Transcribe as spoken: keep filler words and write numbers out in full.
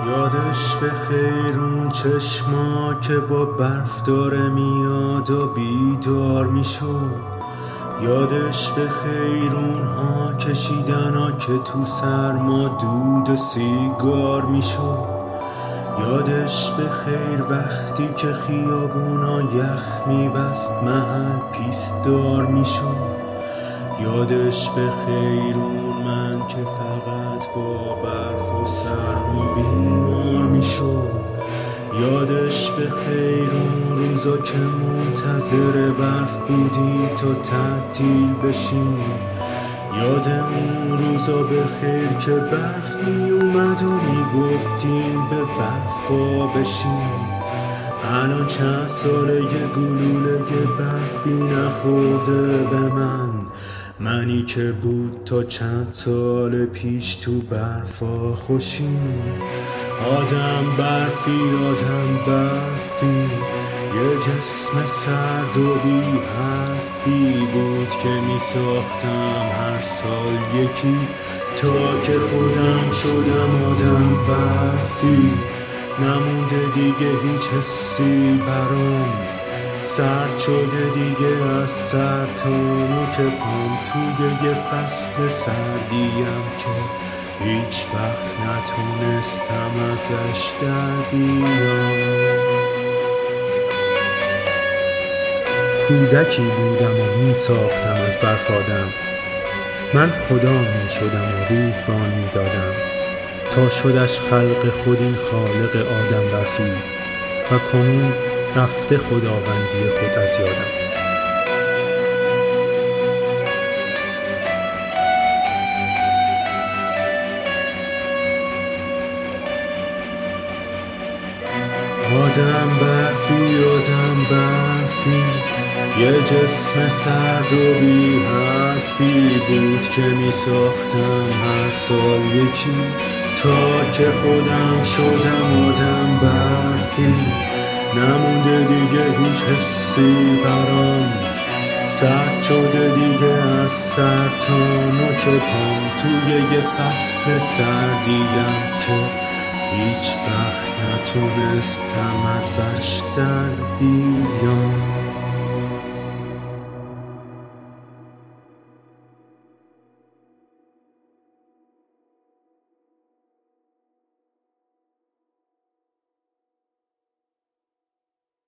یادش به خیر اون چشما که با برف داره میاد و بیدار میشد. یادش به خیر اونها کشیدنا که تو سرما دود و سیگار میشد. یادش به خیر وقتی که خیابونا یخ میبست محل پیستار میشد. یادش به خیر اون من که فقط با برف و سرما بیمار میشد. یادش به خیر اون روزا که منتظر برف بودیم تا تعطیل بشیم. یاد اون روزا به خیر که برف می اومد و می گفتیم به برفا بشیم. الان چند ساله یه گلوله برفی نخورده به من، منی که بود تا چند سال پیش تو برفا خوشیم. آدم برفی آدم برفی، یه جسم سرد و بی حرفی بود که می ساختم هر سال یکی تا که خودم شدم آدم برفی. نمونده دیگه هیچ حسی برام، سرد شده دیگه از سر تا نوک پام. توی یه فصل سردیم که هیچ وقت نتونستم ازش در بیام. کودکی بودم و می ساختم از برف آدم، من خدا می شدم و روح بان می دادم تا شدش خلق خود این خالق آدم برفی و کنون رفته خداوندی خود از یادم. آدم برفی آدم برفی، یه جسم سرد و بی حرفی بود که می ساختم هر سال یکی تا که خودم شدم آدم برفی. نمونده دیگه هیچ حسی برام، سرد شده دیگه از سر تا نوک پام. توی یه فصل سردیم که هیچ وقت نتونستم ازش در بیام.